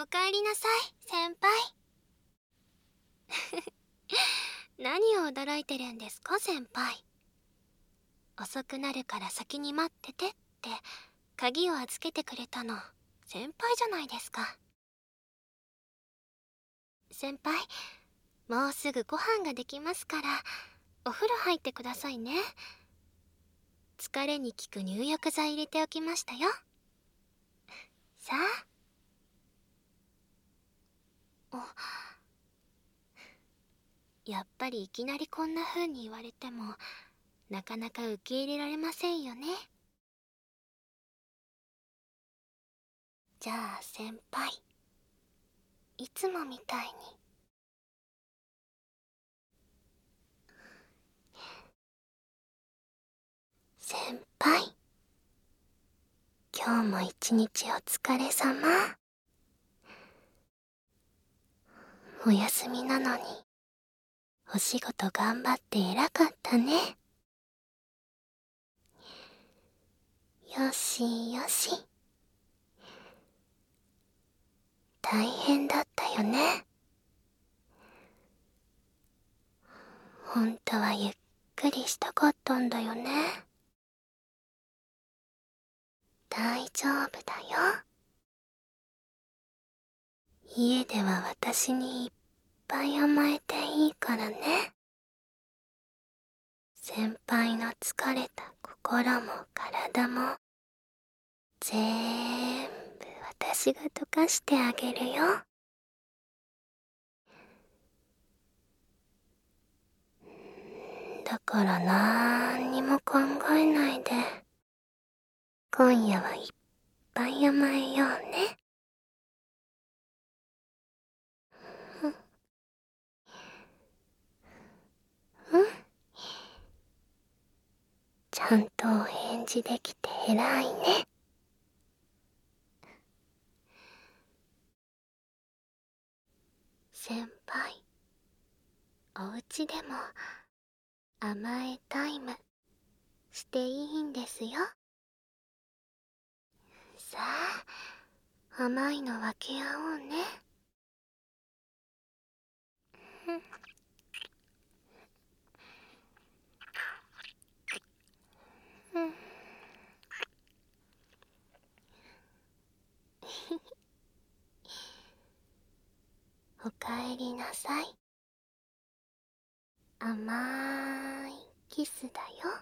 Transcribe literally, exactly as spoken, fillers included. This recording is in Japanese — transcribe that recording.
おかえりなさい、先輩。何を驚いてるんですか、先輩。遅くなるから先に待っててって鍵を預けてくれたの先輩じゃないですか。先輩、もうすぐご飯ができますからお風呂入ってくださいね。疲れに効く入浴剤入れておきましたよ。さあ。おやっぱりいきなりこんな風に言われてもなかなか受け入れられませんよね。じゃあ先輩、いつもみたいに。先輩、今日も一日お疲れ様。お休みなのにお仕事頑張って偉かったね。よしよし。大変だったよね。本当はゆっくりしたかったんだよね。大丈夫だよ。家では私にいっぱい甘えていいからね。先輩の疲れた心も体もぜーんぶ私が溶かしてあげるよ。だからなーにも考えないで今夜はいっぱい甘えようね。うん、ちゃんとお返事できて偉いね。先輩、お家でも甘えタイムしていいんですよ。さあ、甘いの分け合おうね。うん、おかえりなさい。甘いキスだよ。